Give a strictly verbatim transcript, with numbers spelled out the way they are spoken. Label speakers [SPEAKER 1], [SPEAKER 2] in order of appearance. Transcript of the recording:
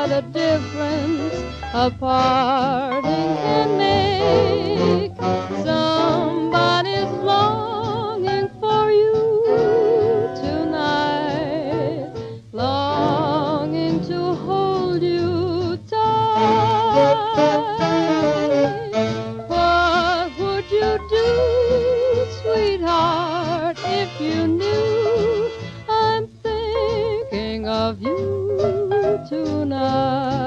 [SPEAKER 1] what a difference a parting can make. Somebody's longing for you tonight, longing to hold you tight. What would you do, sweetheart, if you knew I'm thinking of you tonight?